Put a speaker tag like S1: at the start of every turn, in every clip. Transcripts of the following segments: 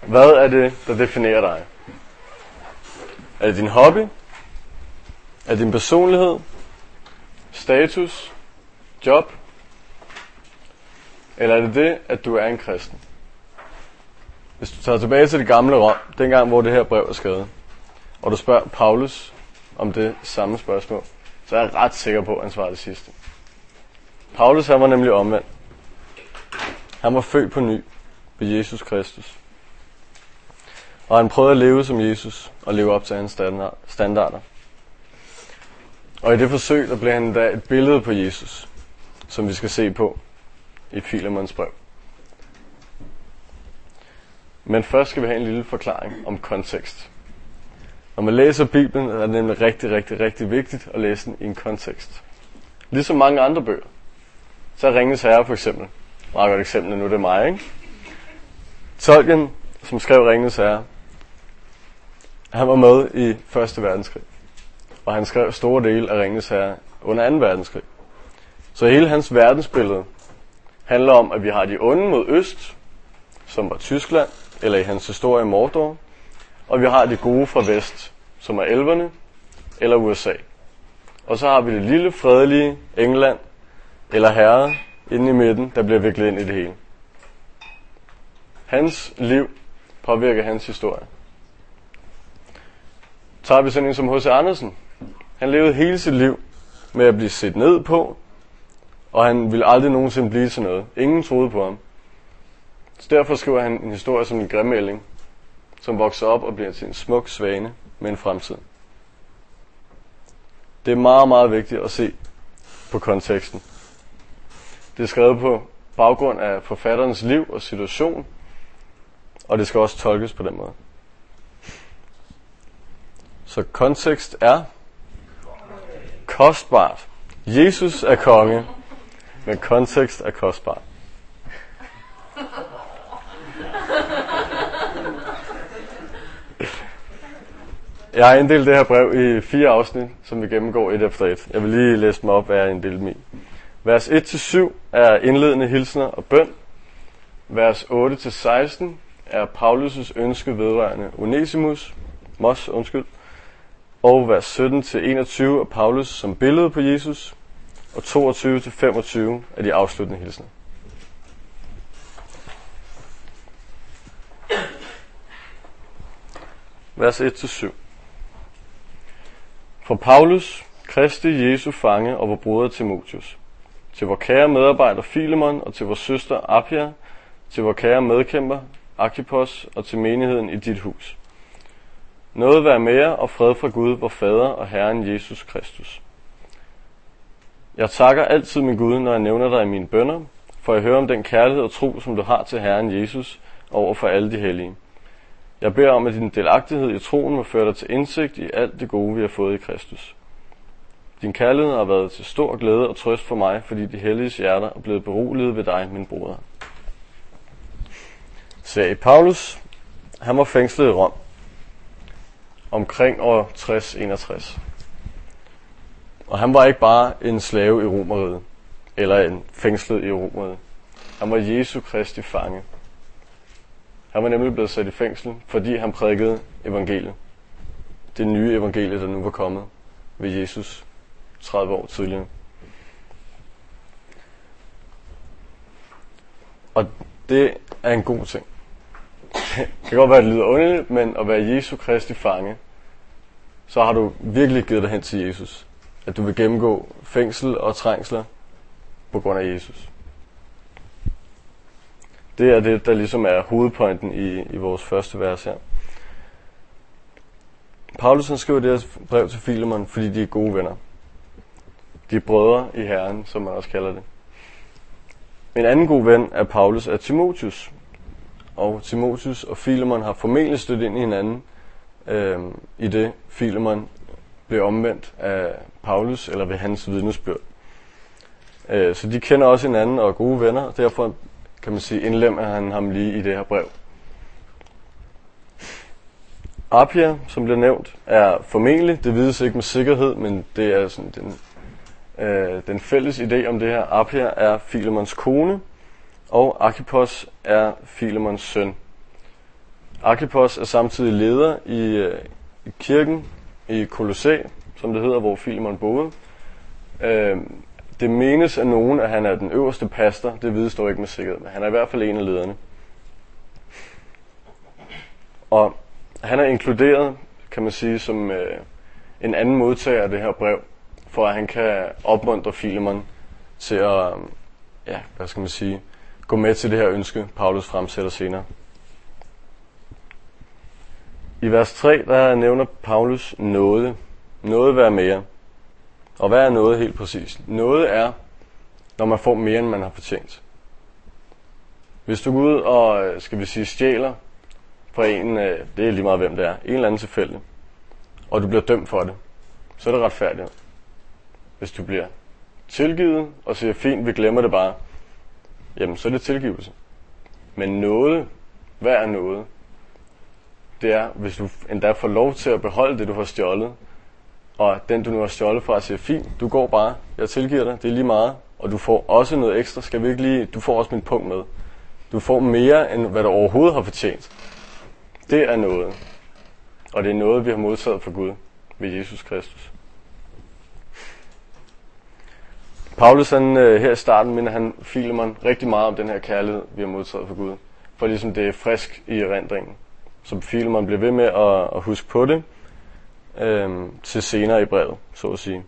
S1: Hvad er det, der definerer dig? Er det din hobby? Er det din personlighed? Status? Job? Eller er det det, at du er en kristen? Hvis du tager tilbage til det gamle Rom, dengang hvor det her brev er skrevet, og du spørger Paulus om det samme spørgsmål, så er jeg ret sikker på, at han svarer det sidste. Paulus, han var nemlig omvendt. Han var født på ny ved Jesus Kristus. Og han prøvede at leve som Jesus og leve op til hans standarder. Og i det forsøg, der blev han da et billede på Jesus, som vi skal se på i Filemons brev. Men først skal vi have en lille forklaring om kontekst. Når man læser Bibelen, er det nemlig rigtig vigtigt at læse den i en kontekst. Ligesom mange andre bøger. Så er Ringenes Herre for eksempel. Meget godt eksempel, nu det er mig, ikke? Tolkien, som skrev Ringenes Herre, han var med i 1. verdenskrig. Og han skrev store dele af Ringenes Herre under 2. verdenskrig. Så hele hans verdensbillede handler om, at vi har de onde mod øst, som var Tyskland, eller i hans historie Mordor, og vi har de gode fra vest, som er elverne, eller USA. Og så har vi det lille, fredelige England, eller herre, inde i midten, der bliver viklet ind i det hele. Hans liv påvirker hans historie. Tager vi sådan en som H.C. Andersen. Han levede hele sit liv med at blive set ned på, og han ville aldrig nogensinde blive til noget. Ingen troede på ham. Så derfor skriver han en historie som en grimælling, som vokser op og bliver til en smuk svane med en fremtid. Det er meget vigtigt at se på konteksten. Det er skrevet på baggrund af forfatterens liv og situation, og det skal også tolkes på den måde. Så kontekst er kostbart. Jesus er konge, men kontekst er kostbart. Jeg har inddelt det her brev i 4 afsnit, som vi gennemgår et efter et. Jeg vil lige læse dem op, hvad jeg har inddelt dem i. Vers 1-7 er indledende hilsner og bøn. Vers 8-16 er Paulus' ønske vedrørende Onesimus, og vers 17-21 er Paulus som billede på Jesus, og 22-25 er de afsluttende hilsner. Vers 1-7. For Paulus, Kristi Jesu fange og vor broder Timotheus, til vor kære medarbejder Filemon og til vor søster Appia, til vor kære medkæmper Archippos og til menigheden i dit hus. Noget være med jer og fred fra Gud, vor Fader og Herren Jesus Kristus. Jeg takker altid min Gud, når jeg nævner dig i mine bønner, for jeg hører om den kærlighed og tro, som du har til Herren Jesus over for alle de hellige. Jeg beder om, at din delagtighed i troen må føre dig til indsigt i alt det gode, vi har fået i Kristus. Din kærlighed har været til stor glæde og trøst for mig, fordi de helliges hjerter er blevet beroliget ved dig, min broder. Så Paulus, han var fængslet i Rom omkring år 60-61. Og han var ikke bare en slave i Romeriet, eller en fængslet i Romeriet. Han var Jesu Kristi fange. Han var nemlig blevet sat i fængsel, fordi han prædikede evangeliet. Det nye evangelie, der nu var kommet ved Jesus 30 år tidligere. Og det er en god ting. Det kan godt være, at det lyder underligt, men at være Jesu Kristi fange, så har du virkelig givet dig hen til Jesus. At du vil gennemgå fængsel og trængsler på grund af Jesus. Det er det, der ligesom er hovedpointen i vores første vers her. Paulus han skriver det her brev til Filemon, fordi de er gode venner. De er brødre i Herren, som man også kalder det. En anden god ven af Paulus er Timotheus. Og Timotheus og Filemon har formentlig stødt ind i hinanden, i det Filemon blev omvendt af Paulus, eller ved hans vidnesbyrd. Så de kender også hinanden og er gode venner, og derfor kan man sige, indlemmer han ham lige i det her brev. Appia, som blev nævnt, er formentlig, det vides ikke med sikkerhed, men det er sådan den fælles idé om det her. Appia er Filemons kone, og Archippos er Filemons søn. Arkippos er samtidig leder i kirken i Kolossæ, som det hedder, hvor Filemon boede. Det menes af nogen, at han er den øverste pastor. Det vides dog ikke med sikkerhed, men han er i hvert fald en af lederne. Og han er inkluderet, kan man sige, som en anden modtager af det her brev, for at han kan opmuntre Filemon til at, gå med til det her ønske, Paulus fremsætter senere. I vers 3, der nævner Paulus nåde. Nåde være mere. Og hvad er nåde helt præcis? Nåde er, når man får mere, end man har fortjent. Hvis du går ud og, stjæler fra en, det er lige meget hvem det er, en eller anden tilfælde, og du bliver dømt for det, så er det retfærdigt. Hvis du bliver tilgivet og siger, fint, vi glemmer det bare, jamen så er det tilgivelse. Men nåde, hvad er nåde? Det er, hvis du endda får lov til at beholde det, du har stjålet, og den, du nu har stjålet fra, siger, fint, du går bare, jeg tilgiver dig, det er lige meget, og du får også noget ekstra, du får også min punkt med. Du får mere, end hvad du overhovedet har fortjent. Det er noget. Og det er noget, vi har modtaget fra Gud ved Jesus Kristus. Paulus, her i starten, minder han Filemon rigtig meget om den her kærlighed, vi har modtaget fra Gud. For ligesom det er frisk i erindringen. Så Filemon bliver ved med at huske på det til senere i brevet, så at sige.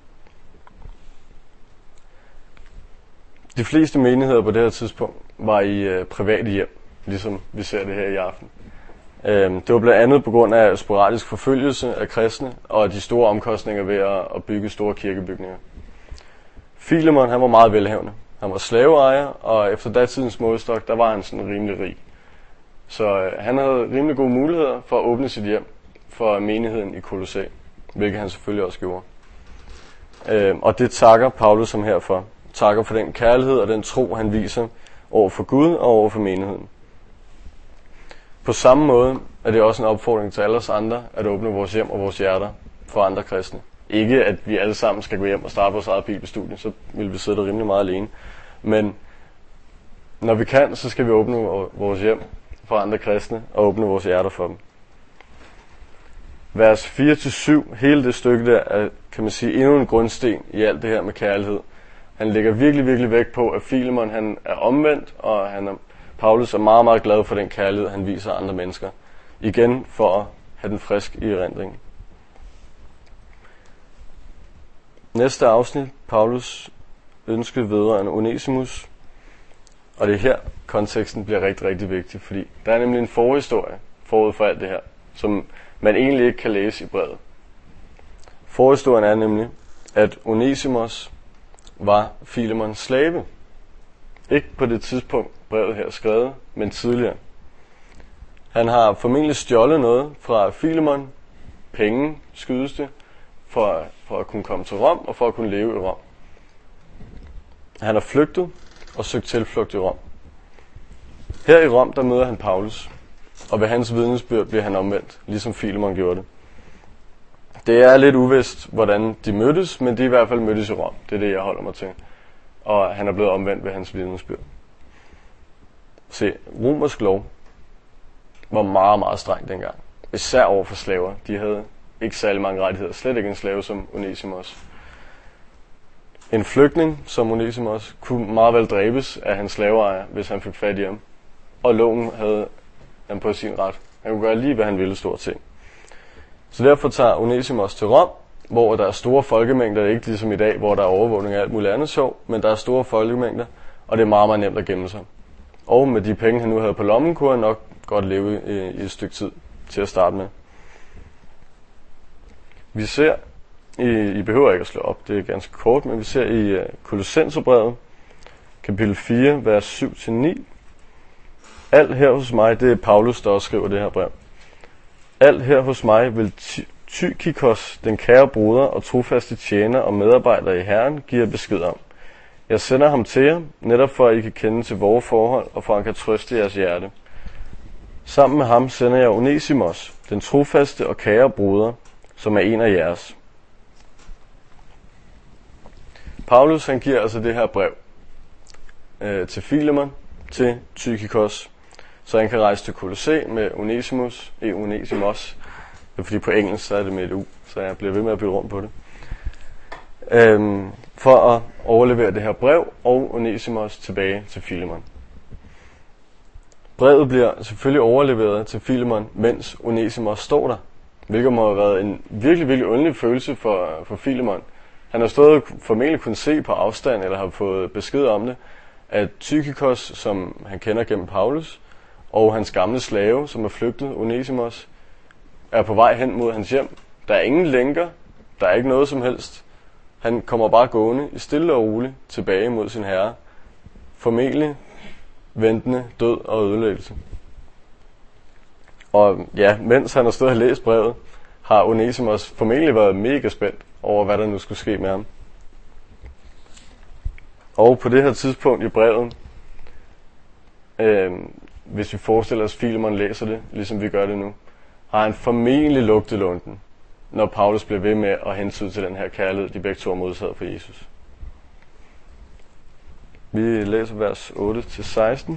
S1: De fleste menigheder på det her tidspunkt var i private hjem, ligesom vi ser det her i aften. Det var blandt andet på grund af sporadisk forfølgelse af kristne og de store omkostninger ved at bygge store kirkebygninger. Filemon, han var meget velhavende. Han var slaveejer, og efter datidens målestok, der var han sådan rimelig rig. Så han havde rimelig gode muligheder for at åbne sit hjem for menigheden i Kolossæ, hvilket han selvfølgelig også gjorde. Og det takker Paulus ham herfor. Takker for den kærlighed og den tro, han viser over for Gud og over for menigheden. På samme måde er det også en opfordring til alle os andre at åbne vores hjem og vores hjerter for andre kristne. Ikke at vi alle sammen skal gå hjem og starte vores eget bibelstudie, så vil vi sidde der rimelig meget alene. Men når vi kan, så skal vi åbne vores hjem for andre kristne og åbne vores hjerter for dem. Vers 4-7, hele det stykke der, er, kan man sige, endnu en grundsten i alt det her med kærlighed. Han lægger virkelig, virkelig vægt på, at Filemon han er omvendt, og Paulus er meget, meget glad for den kærlighed, han viser andre mennesker. Igen for at have den frisk i erindringen. Næste afsnit, Paulus ønske vedrørende Onesimus. Og det er her, konteksten bliver rigtig, rigtig vigtig, fordi der er nemlig en forhistorie forud for alt det her, som man egentlig ikke kan læse i brevet. Forhistorien er nemlig, at Onesimus var Filemons slave. Ikke på det tidspunkt, brevet her skrevet, men tidligere. Han har formentlig stjålet noget fra Filemon, penge skydes det, for at kunne komme til Rom og for at kunne leve i Rom. Han er flygtet og søgt tilflugt i Rom. Her i Rom, der møder han Paulus, og ved hans vidnesbyrd bliver han omvendt, ligesom Filemon gjorde det. Det er lidt uvist, hvordan de mødtes, men de i hvert fald mødtes i Rom. Det er det, jeg holder mig til. Og han er blevet omvendt ved hans vidnesbyrd. Se, romersk lov var meget, meget streng dengang. Især over for slaver. De havde ikke særlig mange rettigheder. Slet ikke en slave som Onesimus. En flygtning som Onesimus kunne meget vel dræbes af hans slaveejer, hvis han fik fat i ham. Og loven havde han på sin ret. Han kunne gøre lige, hvad han ville, stort set. Så derfor tager Onesimus til Rom, hvor der er store folkemængder. Det er ikke ligesom i dag, hvor der er overvågning af alt muligt andet sjov, men der er store folkemængder, og det er meget, meget nemt at gemme sig. Og med de penge, han nu havde på lommen, kunne han nok godt leve i et stykke tid til at starte med. Vi ser, I behøver ikke at slå op, det er ganske kort, men vi ser i Kolossenserbrevet, kapitel 4, vers 7-9. Alt her hos mig, det er Paulus, der også skriver det her brev. Alt her hos mig vil Tykikos, den kære broder og trofaste tjener og medarbejder i Herren, giver besked om. Jeg sender ham til jer, netop for at I kan kende til vores forhold, og for at han kan trøste jeres hjerte. Sammen med ham sender jeg Onesimus, den trofaste og kære broder, som er en af jeres. Paulus, han giver altså det her brev til Filemon, til Tykikos, så han kan rejse til Kolossæ med Onesimus. Det er fordi på engelsk så er det med et U, så jeg bliver ved med at bytte rundt på det. For at overlevere det her brev og Onesimus tilbage til Filemon. Brevet bliver selvfølgelig overleveret til Filemon, mens Onesimus står der, hvilket må have været en virkelig, virkelig underlig følelse for Filemon. Han har stået formentlig kunnet se på afstand, eller har fået besked om det, at Tychikos, som han kender gennem Paulus, og hans gamle slave, som er flygtet, Onesimus, er på vej hen mod hans hjem. Der er ingen lænker, der er ikke noget som helst. Han kommer bare gående i stille og roligt tilbage mod sin herre, formentlig ventende død og ødelæggelse. Og ja, mens han har stået og læst brevet, har Onesimus formentlig været mega spændt over, hvad der nu skulle ske med ham. Og på det her tidspunkt i brevet, hvis vi forestiller os, at Filemon læser det, ligesom vi gør det nu, har han formentlig lugtet lunden, når Paulus bliver ved med at hentyde til den her kærlighed, de begge to har modtaget for Jesus. Vi læser vers 8-16.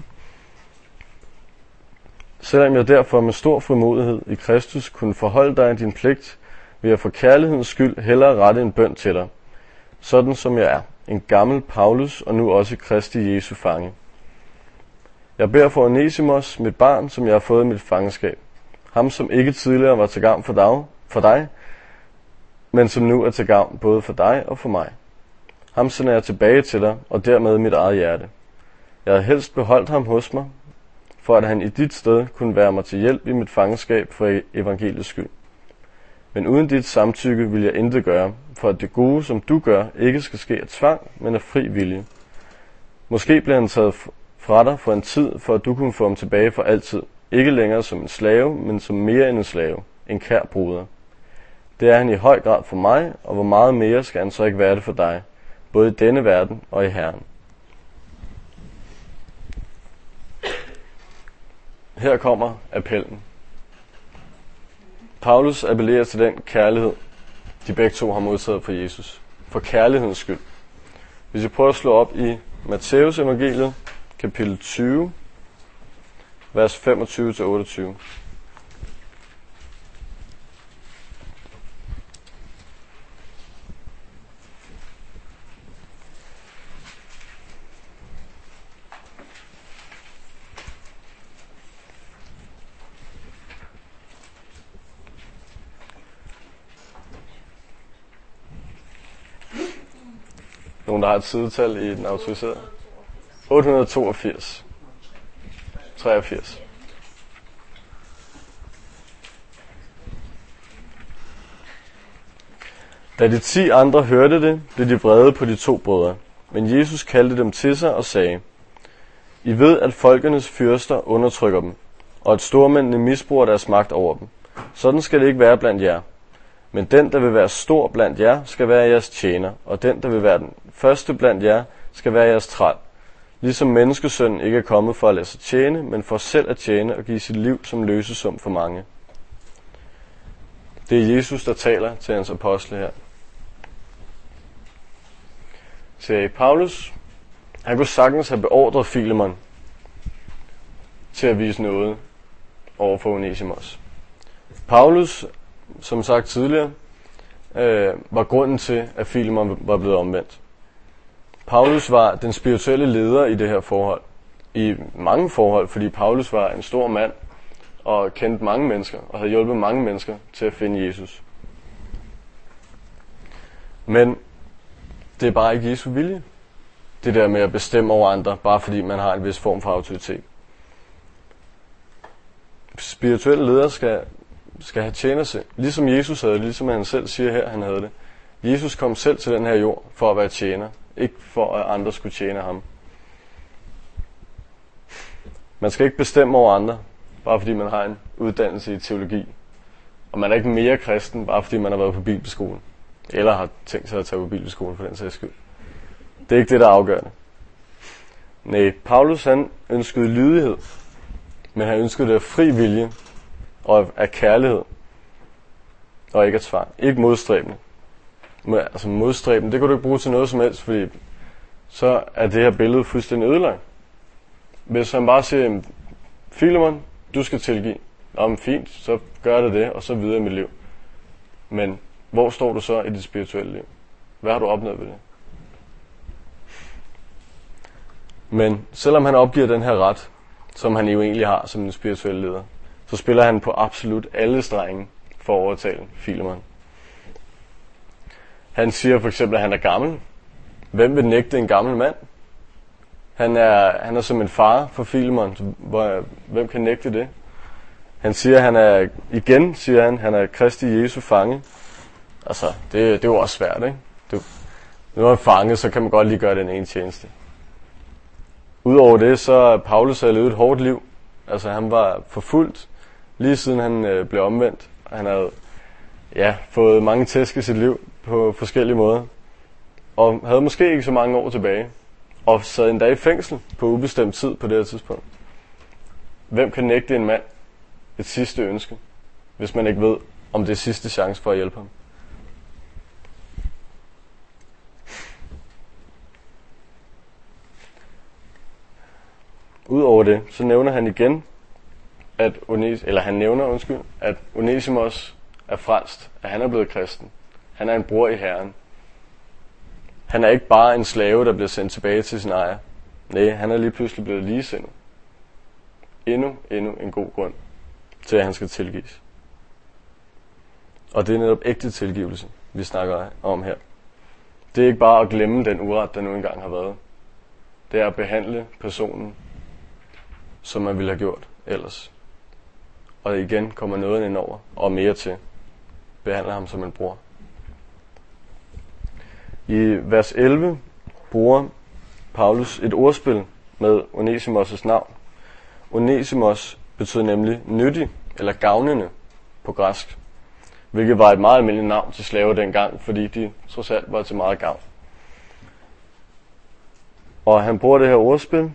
S1: Selvom jeg derfor med stor frimodighed i Kristus kunne forholde dig din pligt, vil jeg for kærlighedens skyld hellere rette en bøn til dig, sådan som jeg er, en gammel Paulus og nu også Kristi Jesu fange. Jeg beder for Onesimus, mit barn, som jeg har fået i mit fangenskab, ham som ikke tidligere var til gavn for dig, men som nu er til gavn både for dig og for mig. Ham sender jeg tilbage til dig, og dermed mit eget hjerte. Jeg havde helst beholdt ham hos mig, for at han i dit sted kunne være mig til hjælp i mit fangenskab for evangeliets skyld. Men uden dit samtykke vil jeg intet gøre, for at det gode, som du gør, ikke skal ske af tvang, men af fri vilje. Måske bliver han taget fra dig for en tid, for at du kunne få ham tilbage for altid. Ikke længere som en slave, men som mere end en slave, en kær broder. Det er han i høj grad for mig, og hvor meget mere skal han så ikke være det for dig, både i denne verden og i Herren. Her kommer appellen. Paulus appellerer til den kærlighed, de begge to har modtaget fra Jesus. For kærlighedens skyld. Hvis vi prøver at slå op i Matthæus evangeliet, kapitel 20, vers 25-28. Nogen, der har et sidetal i den autoriserede? 882. 83. Da de 10 andre hørte det, blev de vrede på de 2 brødre. Men Jesus kaldte dem til sig og sagde: I ved, at folkenes fyrster undertrykker dem, og at stormændene misbruger deres magt over dem. Sådan skal det ikke være blandt jer. Men den, der vil være stor blandt jer, skal være jeres tjener, og den, der vil være den første blandt jer, skal være jeres træl. Ligesom menneskesønnen ikke er kommet for at lade sig tjene, men for selv at tjene og give sit liv som løsesum for mange. Det er Jesus, der taler til hans apostle her. Til Paulus, han kunne sagtens have beordret Filemon til at vise noget over for Onesimus. Paulus, som sagt tidligere, var grunden til, at Filemon var blevet omvendt. Paulus var den spirituelle leder i det her forhold. I mange forhold, fordi Paulus var en stor mand og kendte mange mennesker og havde hjulpet mange mennesker til at finde Jesus. Men det er bare ikke Jesu vilje. Det der med at bestemme over andre, bare fordi man har en vis form for autoritet. Spirituelle ledere skal have tjenelse, ligesom Jesus havde det, ligesom han selv siger her, han havde det. Jesus kom selv til den her jord for at være tjener, ikke for at andre skulle tjene ham. Man skal ikke bestemme over andre, bare fordi man har en uddannelse i teologi. Og man er ikke mere kristen, bare fordi man har været på bibelskolen. Eller har tænkt sig at tage på bibelskolen for den sags skyld. Det er ikke det, der er afgørende. Nej, Paulus han ønskede lydighed, men han ønskede det af fri vilje og af kærlighed, og ikke af tvang. Ikke modstræbende. Altså modstræbende, det kan du ikke bruge til noget som helst, fordi så er det her billede fuldstændig ødelagt. Hvis han bare siger, Filemon, du skal tilgive. Nå, men fint, så gør det, og så videre i mit liv. Men hvor står du så i dit spirituelle liv? Hvad har du opnået ved det? Men selvom han opgiver den her ret, som han jo egentlig har som en spirituel leder, så spiller han på absolut alle strenge for at overtale Filemon. Han siger for eksempel, at han er gammel. Hvem vil nægte en gammel mand? Han er som en far for Filemon. Hvem kan nægte det? Han siger, han er Kristi Jesu fange. Altså, det er jo også svært, ikke? Når man er fange, så kan man godt lige gøre den ene tjeneste. Udover det, så Paulus havde levet et hårdt liv. Altså, han var forfulgt, lige siden han blev omvendt. Han havde fået mange tæsk i sit liv på forskellige måder. Og havde måske ikke så mange år tilbage. Og sad endda i fængsel på ubestemt tid på det her tidspunkt. Hvem kan nægte en mand et sidste ønske, hvis man ikke ved, om det er sidste chance for at hjælpe ham? Udover det, så nævner han igen, at Onesimus er frelst, at han er blevet kristen. Han er en bror i Herren. Han er ikke bare en slave, der bliver sendt tilbage til sin ejer. Nej, han er lige pludselig blevet ligesindet. Endnu en god grund til, at han skal tilgives. Og det er netop ægte tilgivelse, vi snakker om her. Det er ikke bare at glemme den uret, der nu engang har været. Det er at behandle personen, som man ville have gjort ellers. Og igen kommer noget ind over, og mere til. Behandle ham som en bror. I vers 11 bruger Paulus et ordspil med Onesimus' navn. Onesimus betyder nemlig nyttig eller gavnende på græsk, hvilket var et meget almindeligt navn til slaver dengang, fordi de trods alt var til meget gavn. Og han bruger det her ordspil.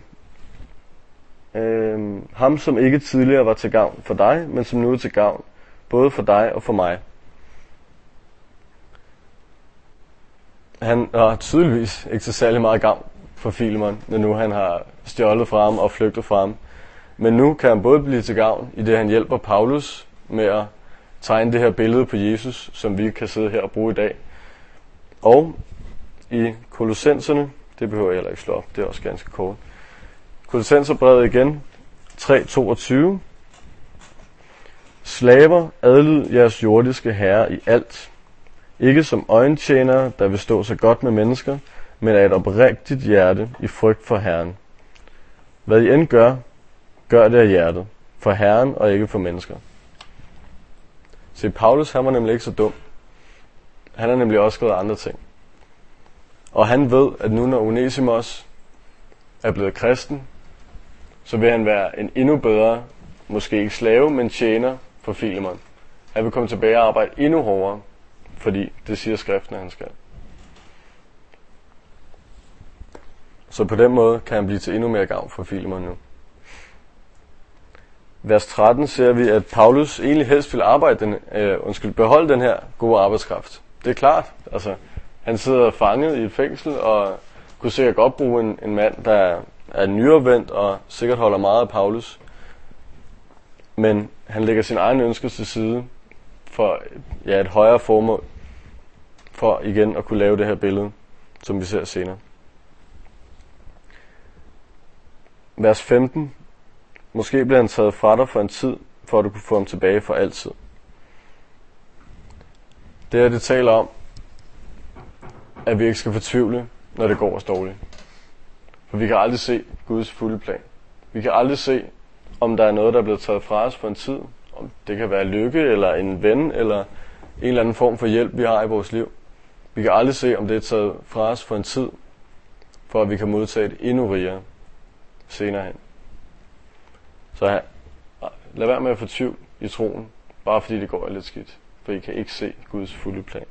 S1: Ham, som ikke tidligere var til gavn for dig, men som nu er til gavn både for dig og for mig. Han er tydeligvis ikke til særlig meget gavn for Filemon, når nu han har stjålet fra ham og flygtet fra ham. Men nu kan han både blive til gavn, i det han hjælper Paulus med at tegne det her billede på Jesus, som vi kan sidde her og bruge i dag. Og i Kolossenserne, det behøver jeg heller ikke slå op, det er også ganske kort. Kolossenserbrevet igen, 3:22. Slaver, adlyd jeres jordiske herre i alt. Ikke som øjentjenere, der vil stå så godt med mennesker, men af et oprigtigt hjerte i frygt for Herren. Hvad I end gør, gør det af hjertet, for Herren og ikke for mennesker. Se, Paulus, han var nemlig ikke så dum. Han har nemlig også skrevet andre ting. Og han ved, at nu når Onesimus er blevet kristen, så vil han være en endnu bedre, måske ikke slave, men tjener for Filemon. Han vil komme tilbage og arbejde endnu hårdere, fordi det siger skriften, at han skal. Så på den måde kan han blive til endnu mere gavn for Filemon nu. Vers 13 ser vi, at Paulus egentlig helst vil beholde den her gode arbejdskraft. Det er klart, altså han sidder fanget i et fængsel og kunne sikkert godt bruge en mand, der er nyopvendt og sikkert holder meget af Paulus. Men han lægger sin egen ønsker til side for et højere formål, for igen at kunne lave det her billede, som vi ser senere. Vers 15. Måske bliver han taget fra dig for en tid, for at du kunne få ham tilbage for altid. Det her, det taler om, at vi ikke skal fortvivle, når det går os dårligt. For vi kan aldrig se Guds fulde plan. Vi kan aldrig se, om der er noget, der er blevet taget fra os for en tid. Om det kan være lykke, eller en ven, eller en eller anden form for hjælp, vi har i vores liv. Vi kan aldrig se, om det er taget fra os for en tid, for at vi kan modtage det endnu rigere senere hen. Så lad være med at fortvivle i troen, bare fordi det går lidt skidt. For I kan ikke se Guds fulde plan.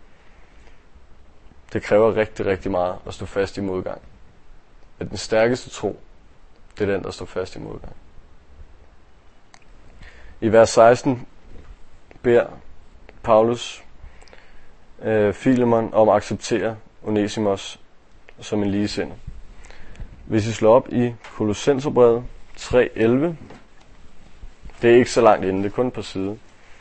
S1: Det kræver rigtig, rigtig meget at stå fast i modgang. At den stærkeste tro, det er den, der står fast i modgang. I vers 16 beder Paulus Filemon om at acceptere Onesimus som en ligesinde. Hvis I slår op i Kolossenserbrevet 3:11, Det er ikke så langt inde, det er kun på side.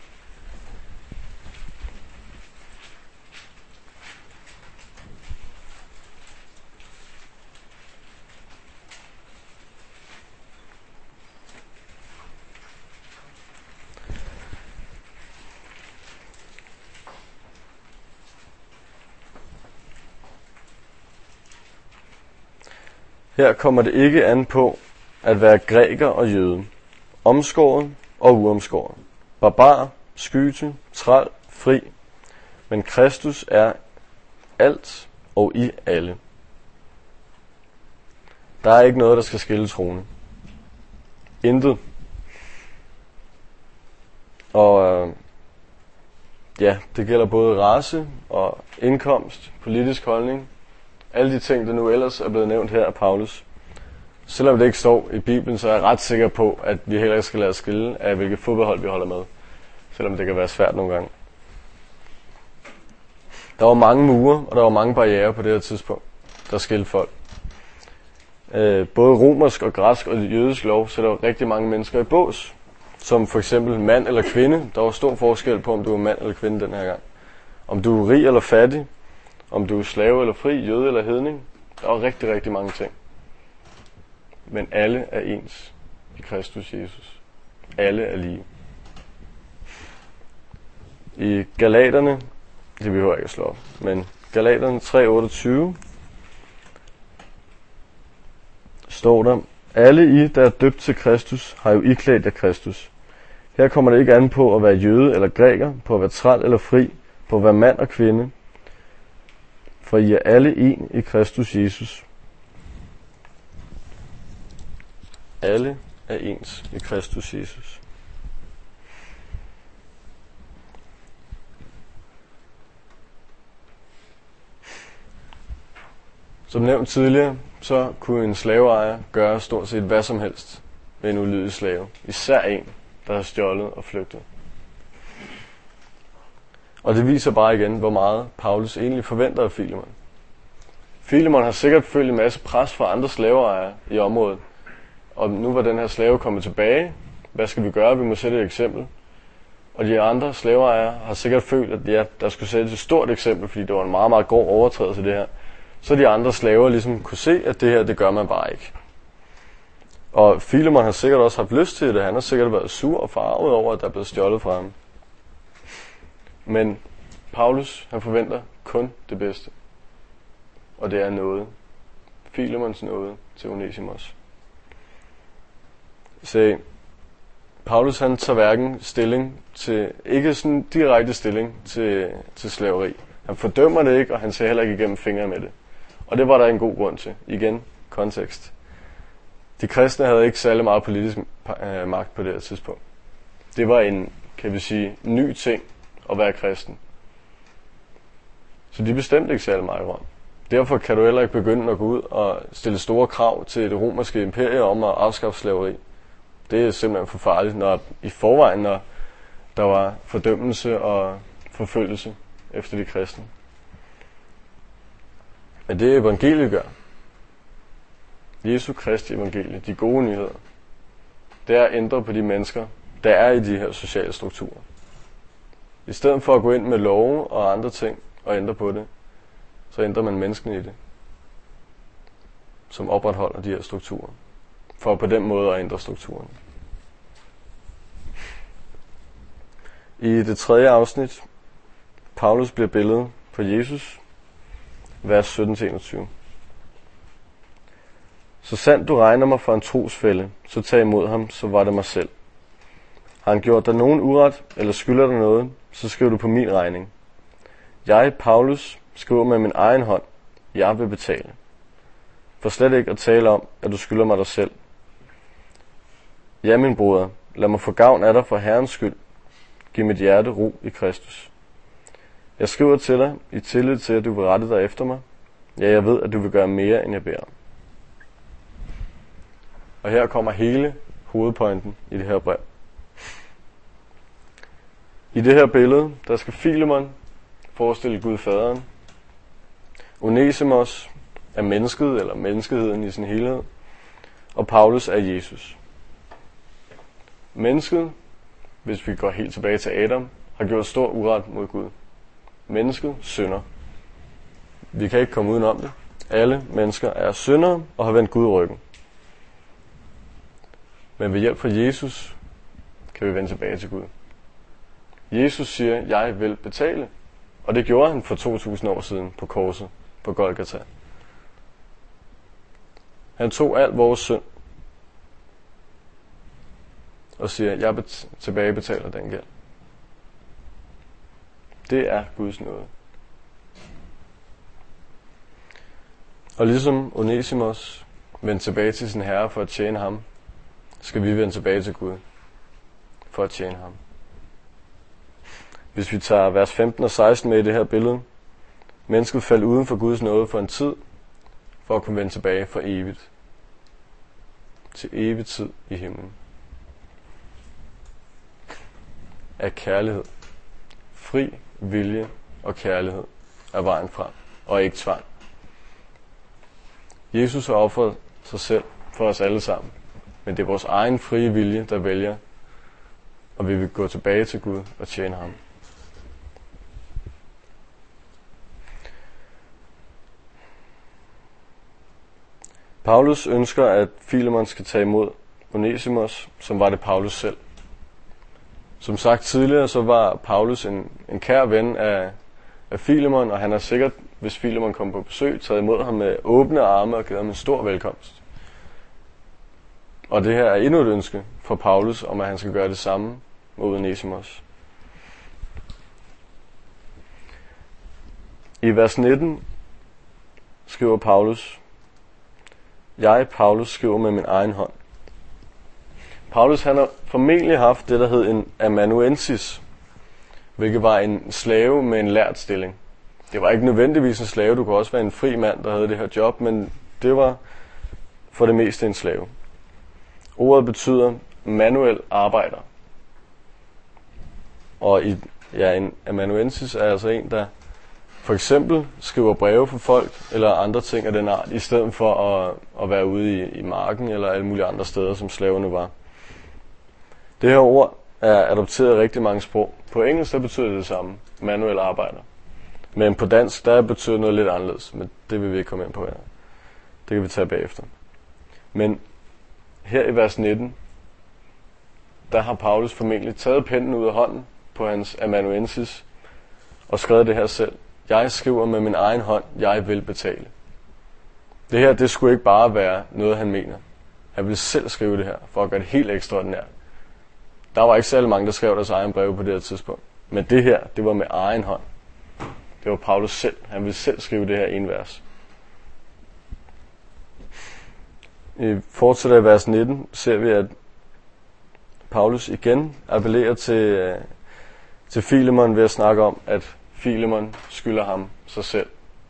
S1: Her kommer det ikke an på at være græker og jøde, omskåret og uomskåret, barbar, skyte, træl, fri, men Kristus er alt og i alle. Der er ikke noget, der skal skille troende. Intet. Og det gælder både race og indkomst, politisk holdning, alle de ting, der nu ellers er blevet nævnt her af Paulus. Selvom det ikke står i Bibelen, så er jeg ret sikker på, at vi heller ikke skal lade os skille af, hvilket fodboldhold vi holder med. Selvom det kan være svært nogle gange. Der var mange mure, og der var mange barrierer på det her tidspunkt, der skilte folk. Både romersk og græsk og jødisk lov sætter rigtig mange mennesker i bås. Som for eksempel mand eller kvinde. Der var stor forskel på, om du er mand eller kvinde den her gang. Om du er rig eller fattig. Om du er slave eller fri, jøde eller hedning. Der var rigtig, rigtig mange ting. Men alle er ens i Kristus Jesus. Alle er lige. I Galaterne, det behøver jeg ikke at slå op, men Galaterne 3:28 står der: alle I, der er døbt til Kristus, har jo iklædt jer Kristus. Her kommer det ikke an på at være jøde eller græker, på at være træl eller fri, på at være mand og kvinde. For I er alle en i Kristus Jesus. Alle er ens i Kristus Jesus. Som nævnt tidligere, så kunne en slaveejer gøre stort set hvad som helst med en ulydig slave. Især en, der har stjålet og flygtet. Og det viser bare igen, hvor meget Paulus egentlig forventer af Filemon. Filemon har sikkert følt en masse pres fra andre slaveejere i området. Og nu var den her slave kommet tilbage. Hvad skal vi gøre? Vi må sætte et eksempel. Og de andre slaveejere har sikkert følt, at der skulle sættes et stort eksempel, fordi det var en meget, meget grov overtrædelse det her. Så de andre slaver ligesom kunne se, at det her, det gør man bare ikke. Og Filemon har sikkert også haft lyst til det. Han har sikkert været sur og forarvet over, at der er blevet stjålet fra ham. Men Paulus, han forventer kun det bedste. Og det er nåde. Filemons nåde til Onesimus. Så Paulus, han tager hverken stilling til, ikke sådan direkte stilling til slaveri. Han fordømmer det ikke, og han ser heller ikke igennem fingre med det. Og det var der en god grund til. Igen, kontekst. De kristne havde ikke særlig meget politisk magt på det her tidspunkt. Det var en, kan vi sige, ny ting at være kristen. Så de bestemte ikke særlig meget i Rom. Derfor kan du heller ikke begynde at gå ud og stille store krav til det romerske imperie om at afskaffe slaveri. Det er simpelthen for farligt, når i forvejen, når der var fordømmelse og forfølgelse efter de kristne. Men det evangeliet gør, Jesu Kristi evangelie, de gode nyheder, det er at ændre på de mennesker, der er i de her sociale strukturer. I stedet for at gå ind med love og andre ting og ændre på det, så ændrer man menneskene i det, som opretholder de her strukturer, for på den måde at ændre strukturen. I det 3. afsnit, Paulus bliver billedet på Jesus, vers 17-21. Så sandt du regner mig for en trosfælle, så tag imod ham, så var det mig selv. Har han gjort dig nogen uret, eller skylder dig noget, så skriv du på min regning. Jeg, Paulus, skriver med min egen hånd, jeg vil betale. For slet ikke at tale om, at du skylder mig dig selv. Ja, min broder, lad mig få gavn af dig for Herrens skyld. Giv mit hjerte ro i Kristus. Jeg skriver til dig i tillid til, at du vil rette dig efter mig. Ja, jeg ved, at du vil gøre mere, end jeg beder om. Og her kommer hele hovedpointen i det her brev. I det her billede, der skal Filemon forestille Gud faderen. Onesimus er mennesket, eller menneskeheden i sin helhed. Og Paulus er Jesus. Mennesket, hvis vi går helt tilbage til Adam, har gjort stor uret mod Gud. Mennesket synder. Vi kan ikke komme udenom det. Alle mennesker er syndere og har vendt Gud ryggen. Men ved hjælp fra Jesus kan vi vende tilbage til Gud. Jesus siger, jeg vil betale. Og det gjorde han for 2000 år siden på korset, på Golgata. Han tog al vores synd og siger, jeg tilbagebetaler den gæld. Det er Guds nåde. Og ligesom Onesimus vendte tilbage til sin herre for at tjene ham, skal vi vende tilbage til Gud for at tjene ham. Hvis vi tager vers 15 og 16 med i det her billede, mennesket faldt uden for Guds nåde for en tid, for at kunne vende tilbage for evigt. Til evig tid i himlen. Af kærlighed. Fri vilje og kærlighed er vejen frem, og ikke tvang. Jesus har offret sig selv for os alle sammen, men det er vores egen frie vilje, der vælger, og vi vil gå tilbage til Gud og tjene ham. Paulus ønsker, at Filemon skal tage imod Onesimus, som var det Paulus selv. Som sagt tidligere, så var Paulus en kær ven af Filemon, og han har sikkert, hvis Filemon kom på besøg, taget imod ham med åbne arme og givet ham en stor velkomst. Og det her er endnu et ønske fra Paulus, om at han skal gøre det samme mod Onesimus. I vers 19 skriver Paulus, jeg, Paulus, skriver med min egen hånd. Paulus han har formentlig haft det, der hed en amanuensis, hvilket var en slave med en lært stilling. Det var ikke nødvendigvis en slave, du kunne også være en fri mand, der havde det her job, men det var for det meste en slave. Ordet betyder manuel arbejder. Og en amanuensis er altså en, der for eksempel skriver breve for folk, eller andre ting af den art, i stedet for at være ude i marken, eller alle mulige andre steder, som slaverne var. Det her ord er adopteret i rigtig mange sprog. På engelsk, der betyder det samme, manuel arbejder. Men på dansk, der betyder noget lidt anderledes, men det vil vi ikke komme ind på her. Det kan vi tage bagefter. Men her i vers 19, der har Paulus formentlig taget pennen ud af hånden på hans amanuensis og skrevet det her selv. Jeg skriver med min egen hånd, jeg vil betale. Det her, det skulle ikke bare være noget, han mener. Han ville selv skrive det her, for at gøre det helt ekstraordinært. Der var ikke særlig mange, der skrev deres egen breve på det her tidspunkt. Men det her, det var med egen hånd. Det var Paulus selv. Han ville selv skrive det her i en vers. I fortsætter i vers 19 ser vi, at Paulus igen appellerer til Filemon ved at snakke om, at Filemon skylder ham sig selv.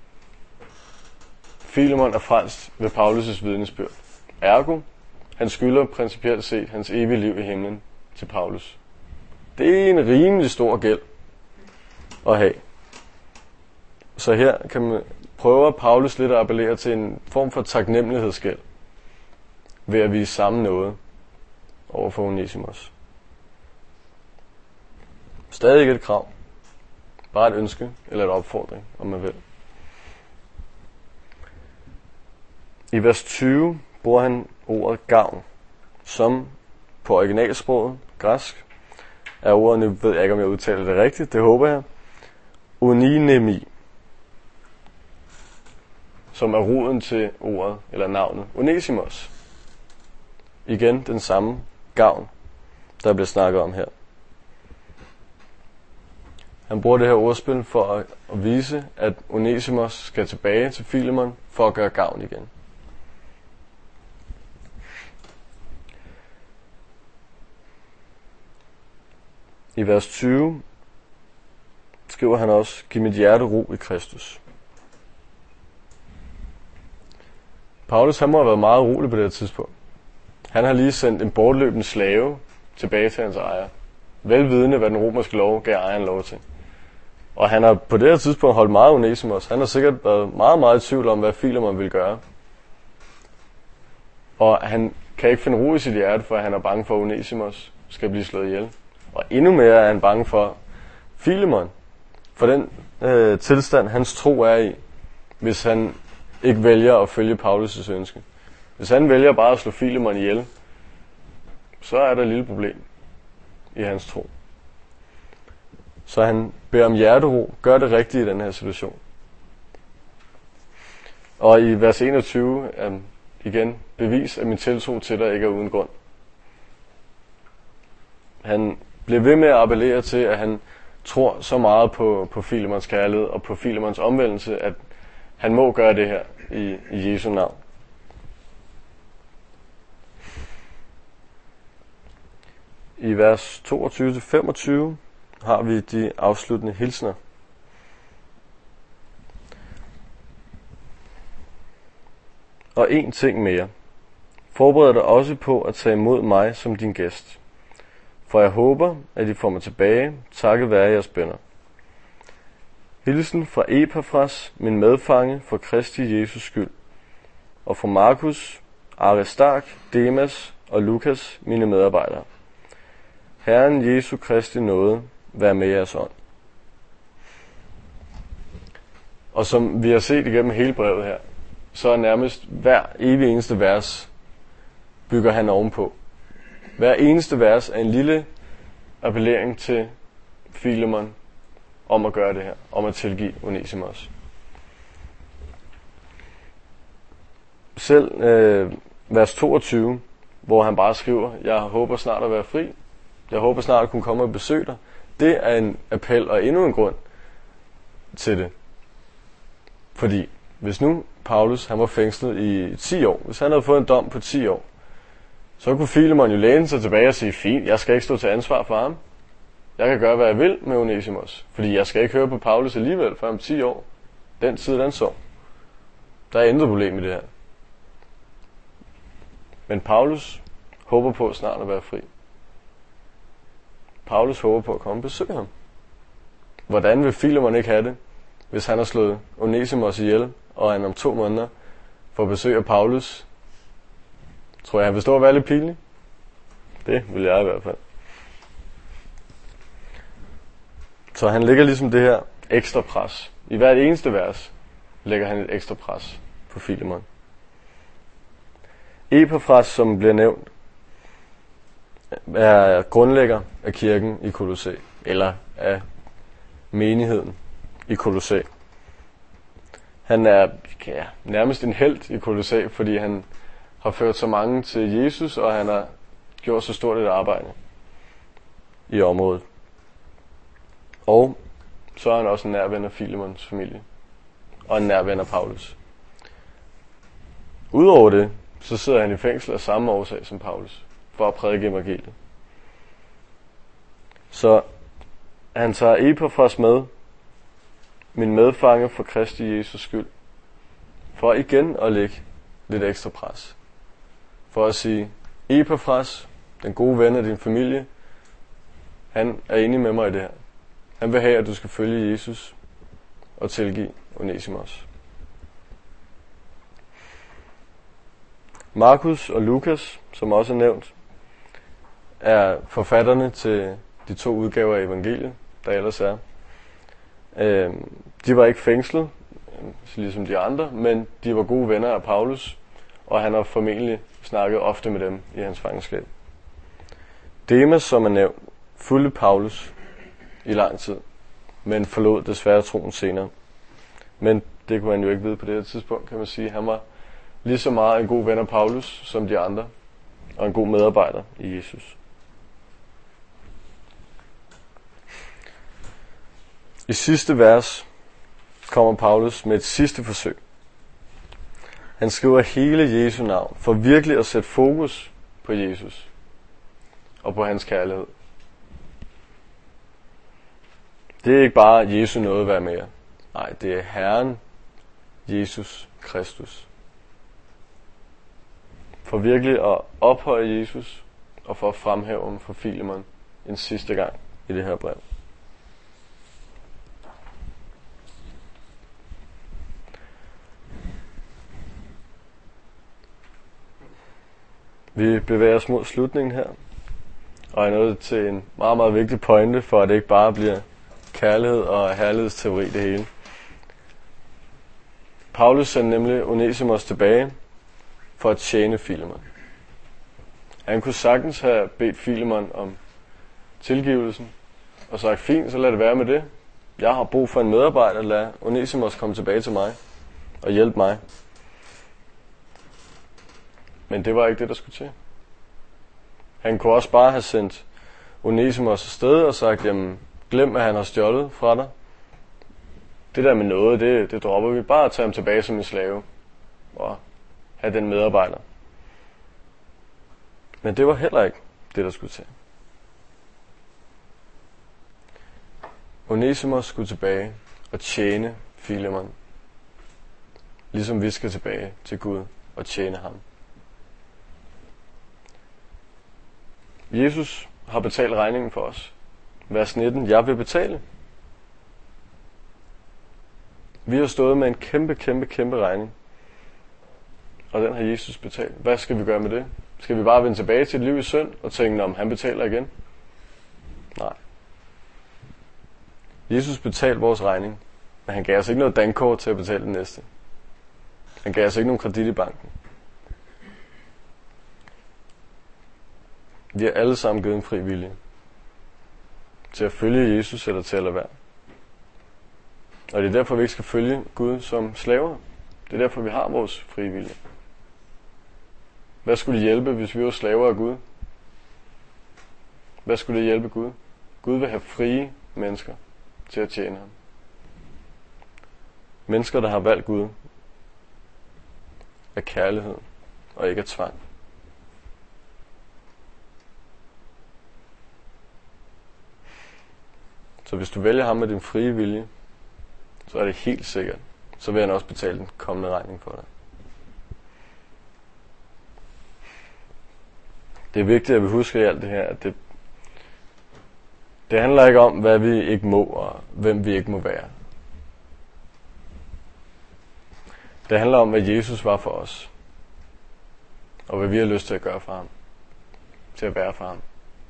S1: Filemon er frelst ved Paulus' vidnesbyrd. Ergo, han skylder principielt set hans evige liv i himlen til Paulus. Det er en rimelig stor gæld at have. Så her kan man prøve Paulus lidt at appellere til en form for taknemmelighedsgæld ved at vise samme noget over for Onesimus. Stadig ikke et krav. Bare et ønske eller et opfordring, om man vil. I vers 20 bruger han ordet gavn, som på originalsproget, græsk, er ordet, nu ved jeg ikke, om jeg udtaler det rigtigt, det håber jeg, oninemi, som er roden til ordet eller navnet Onesimus. Igen den samme gavn, der bliver snakket om her. Han bruger det her ordspil for at vise, at Onesimus skal tilbage til Filemon for at gøre gavn igen. I vers 20 skriver han også, giv mit hjerte ro i Kristus. Paulus han må have været meget rolig på det her tidspunkt. Han har lige sendt en bortløbende slave tilbage til hans ejer. Velvidende, hvad den romerske lov gav ejeren lov til. Og han har på det her tidspunkt holdt meget Onesimus. Han har sikkert været meget, meget i tvivl om, hvad Filemon ville gøre. Og han kan ikke finde ro i sit hjerte, for han er bange for, at Onesimus skal blive slået ihjel. Og endnu mere er han bange for Filemon, for den tilstand, hans tro er i, hvis han ikke vælger at følge Paulus' ønske. Hvis han vælger bare at slå Filemon ihjel, så er der et lille problem i hans tro. Så han beder om hjertero, gør det rigtige i den her situation. Og i vers 21 igen, bevis, at min tiltro til dig ikke er uden grund. Han bliver ved med at appellere til, at han tror så meget på Filemons kærlighed og på Filemons omvendelse, at han må gøre det her i Jesu navn. I vers 22-25 har vi de afsluttende hilsner. Og en ting mere. Forbered dig også på at tage imod mig som din gæst. For jeg håber, at I får mig tilbage, takket være jeres bønner. Hilsen fra Epafras, min medfange for Kristi Jesus skyld. Og fra Markus, Aristark, Demas og Lukas, mine medarbejdere. Herren Jesu Kristi nåde, vær med jeres ånd. Og som vi har set igennem hele brevet her, så er nærmest hver evig eneste vers bygger han ovenpå. Hver eneste vers er en lille appellering til Filemon om at gøre det her, om at tilgive Onesimus. Selv vers 22, hvor han bare skriver, jeg håber snart at være fri, jeg håber snart at kunne komme og besøge dig, det er en appel og endnu en grund til det. Fordi hvis nu Paulus han var fængslet i 10 år, hvis han havde fået en dom på 10 år, så kunne Filemon jo læne sig tilbage og sige, fint, jeg skal ikke stå til ansvar for ham. Jeg kan gøre, hvad jeg vil med Onesimus, fordi jeg skal ikke høre på Paulus alligevel for om 10 år. Den tid, den så. Der er intet problem i det her. Men Paulus håber på snart at være fri. Paulus håber på at komme og besøge ham. Hvordan vil Filemon ikke have det, hvis han har slået Onesimus ihjel, og han om 2 måneder får besøg af Paulus? Tror jeg, han vil stå og være lidt pinlig? Det vil jeg i hvert fald. Så han lægger ligesom det her ekstra pres. I hvert eneste vers lægger han et ekstra pres på Filemon. Epafras, som bliver nævnt, er grundlægger af kirken i Kolossæ, eller af menigheden i Kolossæ. Han er nærmest en helt i Kolossæ, fordi han har ført så mange til Jesus, og han har gjort så stort et arbejde i området. Og så er han også en nær ven af Filemons familie, og en nær ven af Paulus. Udover det, så sidder han i fængsel af samme årsag som Paulus, for at prædike evangeliet. Så han tager Epafras med, min medfange for Kristi Jesus skyld, for igen at lægge lidt ekstra pres. For at sige, Epafras, den gode ven af din familie, han er enig med mig i det her. Han vil have, at du skal følge Jesus og tilgive Onesimus. Markus og Lukas, som også er nævnt, er forfatterne til de 2 udgaver af evangeliet, der ellers er. De var ikke fængslet, ligesom de andre, men de var gode venner af Paulus, og han har formentlig snakket ofte med dem i hans fangenskab. Demas, som er nævnt, fulgte Paulus i lang tid, men forlod desværre troen senere. Men det kunne han jo ikke vide på det her tidspunkt, kan man sige. Han var lige så meget en god ven af Paulus som de andre, og en god medarbejder i Jesus. I sidste vers kommer Paulus med et sidste forsøg. Han skriver hele Jesu navn, for virkelig at sætte fokus på Jesus og på hans kærlighed. Det er ikke bare Jesu nåde være mere. Nej, det er Herren Jesus Kristus. For virkelig at ophøje Jesus og for at fremhæve ham for Filemon en sidste gang i det her brev. Vi bevæger os mod slutningen her, og er nået til en meget, meget vigtig pointe, for at det ikke bare bliver kærlighed og herlighedsteori det hele. Paulus sendte nemlig Onesimus tilbage for at tjene Filemon. Han kunne sagtens have bedt Filemon om tilgivelsen og sagt, fint, så lad det være med det. Jeg har brug for en medarbejder, lad Onesimus komme tilbage til mig og hjælpe mig. Men det var ikke det, der skulle til. Han kunne også bare have sendt Onesimus afsted og sagt, jamen, glem, at han har stjålet fra dig. Det der med noget, det dropper vi. Bare at tage ham tilbage som en slave og have den medarbejder. Men det var heller ikke det, der skulle til. Onesimus skulle tilbage og tjene Filemon, ligesom vi skal tilbage til Gud og tjene ham. Jesus har betalt regningen for os. Vers 19. Jeg vil betale. Vi har stået med en kæmpe regning. Og den har Jesus betalt. Hvad skal vi gøre med det? Skal vi bare vende tilbage til et liv i synd og tænke, om han betaler igen? Nej. Jesus betalte vores regning, men han gav os ikke noget dankort til at betale den næste. Han gav os ikke nogen kredit i banken. Vi har alle sammen givet en fri vilje til at følge Jesus eller til at lade være. Og det er derfor, vi ikke skal følge Gud som slaver. Det er derfor, vi har vores frie vilje. Hvad skulle det hjælpe, hvis vi var slaver af Gud? Hvad skulle det hjælpe Gud? Gud vil have frie mennesker til at tjene ham. Mennesker, der har valgt Gud af kærlighed og ikke af tvang. Så hvis du vælger ham med din frie vilje, så er det helt sikkert, så vil han også betale den kommende regning for dig. Det er vigtigt, at vi husker i alt det her, at det handler ikke om, hvad vi ikke må, og hvem vi ikke må være. Det handler om, hvad Jesus var for os, og hvad vi har lyst til at gøre for ham, til at være for ham.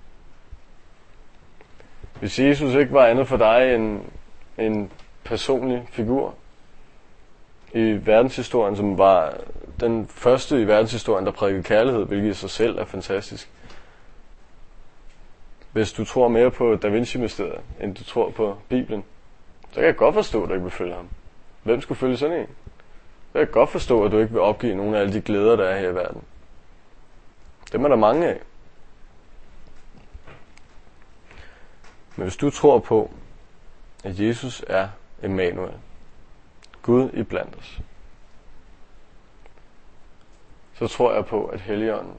S1: Hvis Jesus ikke var andet for dig end en personlig figur i verdenshistorien, som var den første i verdenshistorien, der prædikede kærlighed, hvilket i sig selv er fantastisk. Hvis du tror mere på Da Vinci-mysteriet, end du tror på Bibelen, så kan jeg godt forstå, at du ikke vil følge ham. Hvem skulle følge sådan en? Så kan jeg godt forstå, at du ikke vil opgive nogle af alle de glæder, der er her i verden. Dem er der mange af. Men hvis du tror på, at Jesus er Emmanuel, Gud iblandt os, så tror jeg på, at Helligånden,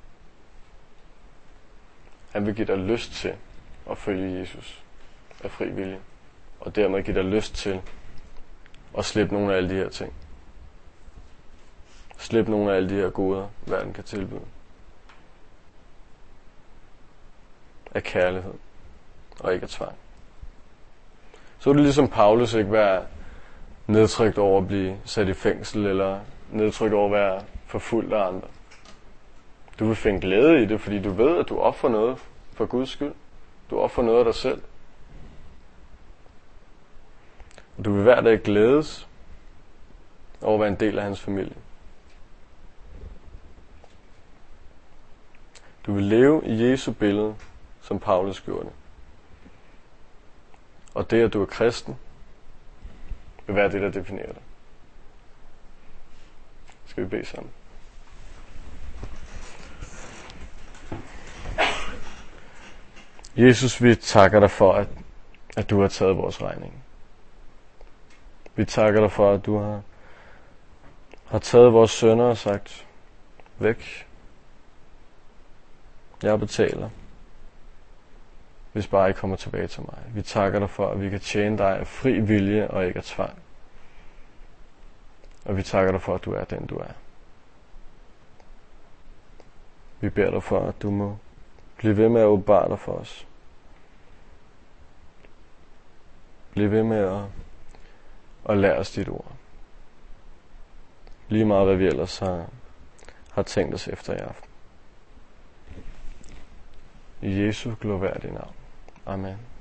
S1: han vil give dig lyst til at følge Jesus af fri vilje, og dermed give dig lyst til at slippe nogle af alle de her ting. Slippe nogle af alle de her goder, verden kan tilbyde. Af kærlighed og ikke af tvang. Så er det ligesom Paulus ikke være nedtrykt over at blive sat i fængsel, eller nedtrykt over at være forfulgt af andre. Du vil finde glæde i det, fordi du ved, at du ofrer noget for Guds skyld. Du ofrer noget af dig selv. Og du vil hver dag glædes over at være en del af hans familie. Du vil leve i Jesu billede, som Paulus gjorde det. Og det, at du er kristen, vil være det, der definerer dig. Skal vi bede sammen? Jesus, vi takker dig for, at du har taget vores regning. Vi takker dig for, at du har taget vores synder og sagt, væk. Jeg betaler, hvis bare I kommer tilbage til mig. Vi takker dig for, at vi kan tjene dig af fri vilje og ikke af tvang. Og vi takker dig for, at du er den, du er. Vi beder dig for, at du må blive ved med at åbenbare dig for os. Bliv ved med at lære os dit ord. Lige meget, hvad vi ellers har tænkt os efter i aften. I Jesu glorværdige navn. Amen.